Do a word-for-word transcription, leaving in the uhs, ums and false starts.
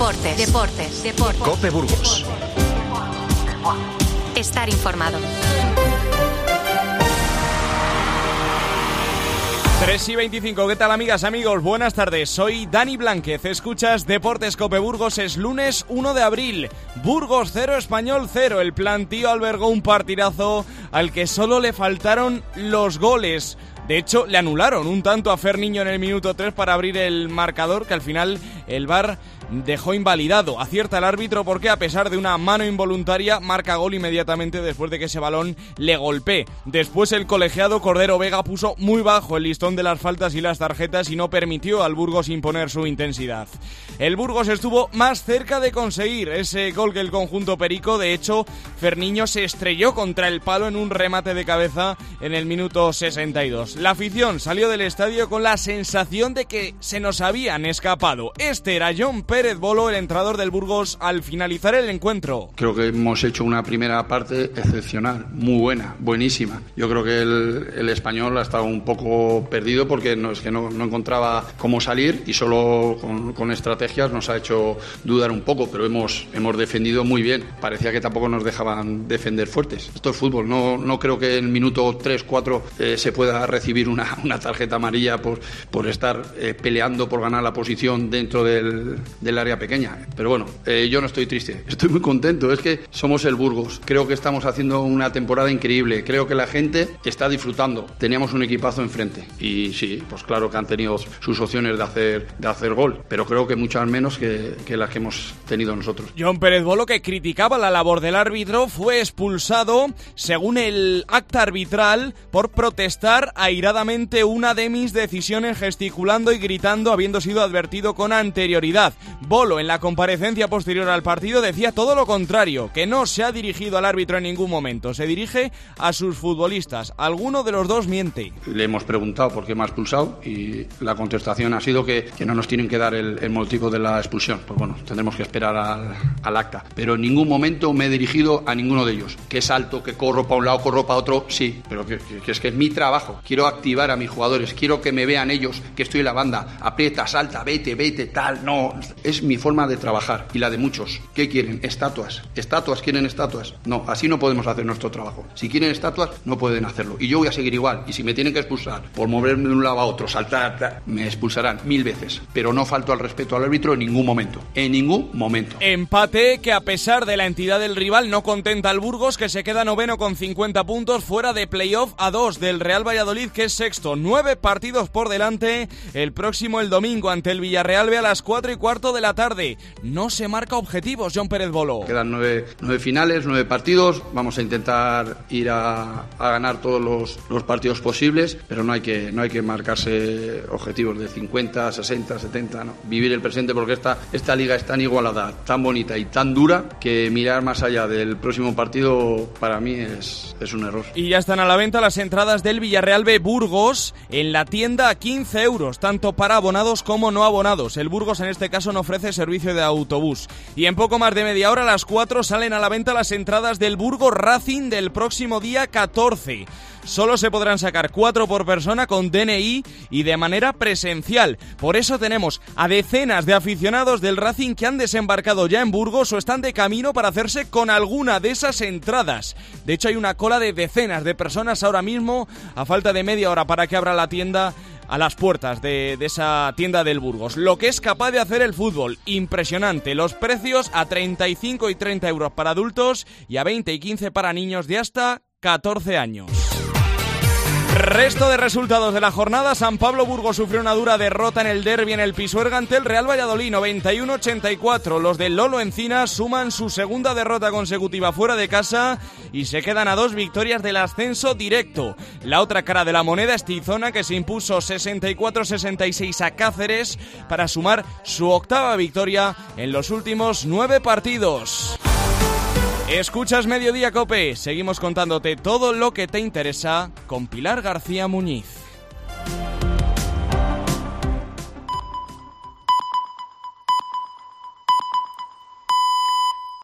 Deportes, deportes, deportes. COPE Burgos. Estar informado. tres y veinticinco, ¿qué tal amigas, amigos? Buenas tardes, soy Dani Blánquez, escuchas Deportes COPE Burgos, es lunes uno de abril, Burgos cero, Español cero, el plantío albergó un partidazo al que solo le faltaron los goles. De hecho, le anularon un tanto a Ferniño en el minuto tres para abrir el marcador, que al final el V A R dejó invalidado. Acierta el árbitro porque, a pesar de una mano involuntaria, marca gol inmediatamente después de que ese balón le golpee. Después el colegiado Cordero Vega puso muy bajo el listón de las faltas y las tarjetas y no permitió al Burgos imponer su intensidad. El Burgos estuvo más cerca de conseguir ese gol que el conjunto perico. De hecho, Ferniño se estrelló contra el palo en un remate de cabeza en el minuto sesenta y dos. La afición salió del estadio con la sensación de que se nos habían escapado. Este era Jon Pérez Bolo, el entrenador del Burgos, al finalizar el encuentro. Creo que hemos hecho una primera parte excepcional, muy buena, buenísima. Yo creo que el, el Español ha estado un poco perdido porque no, es que no, no encontraba cómo salir y solo con, con estrategias nos ha hecho dudar un poco, pero hemos, hemos defendido muy bien. Parecía que tampoco nos dejaban defender fuertes. Esto es fútbol, no, no creo que en el minuto tres cuatro eh, se pueda recibir una, una tarjeta amarilla por, por estar eh, peleando por ganar la posición dentro del, del área pequeña. Pero bueno, eh, yo no estoy triste, estoy muy contento. Es que somos el Burgos, creo que estamos haciendo una temporada increíble, creo que la gente está disfrutando. Teníamos un equipazo enfrente y sí, pues claro que han tenido sus opciones de hacer, de hacer gol, pero creo que muchas menos que, que las que hemos tenido nosotros. Jon Pérez Bolo, que criticaba la labor del árbitro, fue expulsado, según el acta arbitral, por protestar airadamente una de mis decisiones, gesticulando y gritando, habiendo sido advertido con anterioridad. Bolo, en la comparecencia posterior al partido, decía todo lo contrario, que no se ha dirigido al árbitro en ningún momento, se dirige a sus futbolistas. Alguno de los dos miente. Le hemos preguntado por qué me ha expulsado y la contestación ha sido que, que no nos tienen que dar el, el motivo de la expulsión. Pues bueno, tendremos que esperar al, al acta. Pero en ningún momento me he dirigido a ninguno de ellos. Que salto, que corro para un lado, corro para otro, sí, pero que, que, que es que es mi trabajo. Quiero activar a mis jugadores, quiero que me vean ellos, que estoy en la banda, aprieta, salta, vete, vete, tal, no. Es mi forma de trabajar y la de muchos. ¿Qué quieren? Estatuas. ¿Estatuas? ¿Quieren estatuas? No, así no podemos hacer nuestro trabajo. Si quieren estatuas, no pueden hacerlo. Y yo voy a seguir igual. Y si me tienen que expulsar por moverme de un lado a otro, saltar, tal, me expulsarán mil veces. Pero no falto al respeto al árbitro en ningún momento. En ningún momento. Empate que, a pesar de la entidad del rival, no contenta al Burgos, que se queda noveno con cincuenta puntos, fuera de playoff a dos del Real Valladolid, que es sexto. Nueve partidos por delante. El próximo, el domingo, ante el Villarreal B a las cuatro y cuarto de la tarde. No se marca objetivos, Jon Pérez Bolo. Quedan nueve, nueve finales, nueve partidos. Vamos a intentar ir a, a ganar todos los, los partidos posibles, pero no hay que no hay que marcarse objetivos de cincuenta, sesenta, setenta, no. Vivir el presente, porque esta, esta liga es tan igualada, tan bonita y tan dura, que mirar más allá del próximo partido para mí es, es un error. Y ya están a la venta las entradas del Villarreal B Burgos en la tienda a quince euros, tanto para abonados como no abonados. El Burgos en este caso no ofrece servicio de autobús. Y en poco más de media hora, a las cuatro, salen a la venta las entradas del Burgos Racing del próximo día catorce. Solo se podrán sacar cuatro por persona con D N I y de manera presencial. Por eso tenemos a decenas de aficionados del Racing que han desembarcado ya en Burgos o están de camino para hacerse con alguna de esas entradas. De hecho, hay una cola de decenas de personas ahora mismo, a falta de media hora para que abra la tienda, a las puertas de, de esa tienda del Burgos. Lo que es capaz de hacer el fútbol, impresionante. Los precios a treinta y cinco y treinta euros para adultos y a veinte y quince para niños de hasta catorce años. Resto de resultados de la jornada. San Pablo Burgos sufrió una dura derrota en el derbi en el Pisuerga ante el Real Valladolid, noventa y uno a ochenta y cuatro. Los del Lolo Encinas suman su segunda derrota consecutiva fuera de casa y se quedan a dos victorias del ascenso directo. La otra cara de la moneda es Tizona, que se impuso sesenta y cuatro a sesenta y seis a Cáceres para sumar su octava victoria en los últimos nueve partidos. Escuchas Mediodía Cope, seguimos contándote todo lo que te interesa con Pilar García Muñiz.